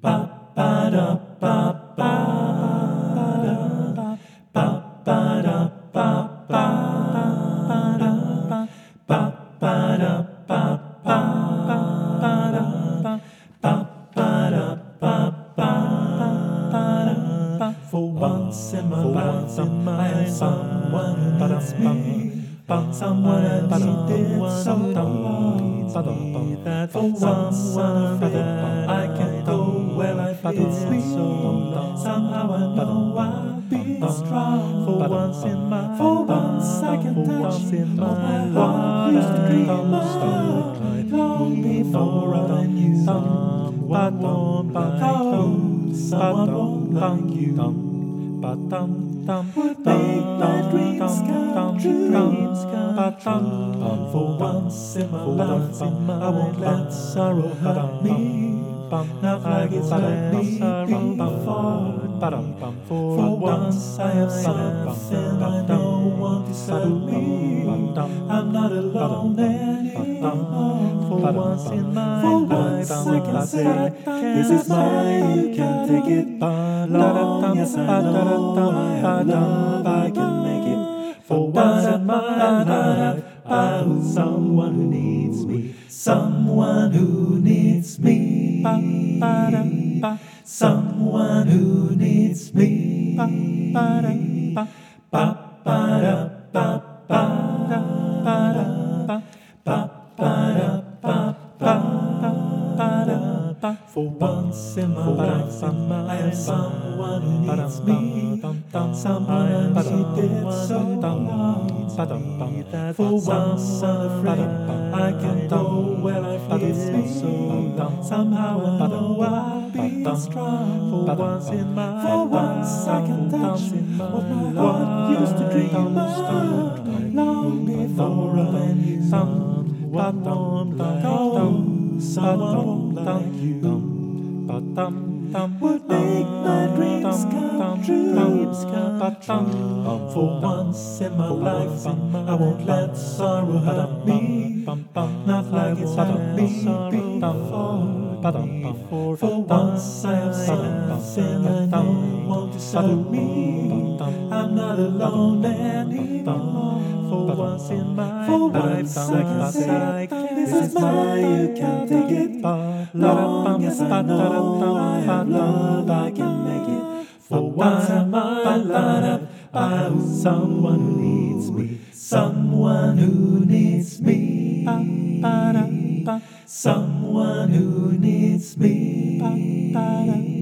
For once in my life, I am someone who needs me. Someone who did so needs me. That for once I can go where life leads me. Somehow I know I'll be strong. For once I can touch my heart used to dream of long before I knew someone won't like you. Would make my dreams come true. For once in my life, I won't let sorrow hurt me. Not like it's hurt me before. For once I have something I know won't disturb me. I'm not alone anymore. For once in my life, I can say, this is mine, you can take it. Long as I know I can make it. For once in my life, I want someone who needs me. Someone who needs me. Someone who needs me. For once in my life, I have someone who needs me. Someone who did so needs me. For once unafraid, I can go where life leads me. Somehow I know I'll be strong. For once I can touch what my heart used to dream of. Long before I knew someone won't like you. Would make my dreams come true. For once in my life, I won't let sorrow hurt me. Not like it's hurt me before. For once I have something I know won't disturb me. I'm not alone anymore. For once in my life, I can say, this is mine, you can take it. Long as I know I have love, I can make it. For once in my life, I want someone who needs me. Someone who needs me. Someone who needs me.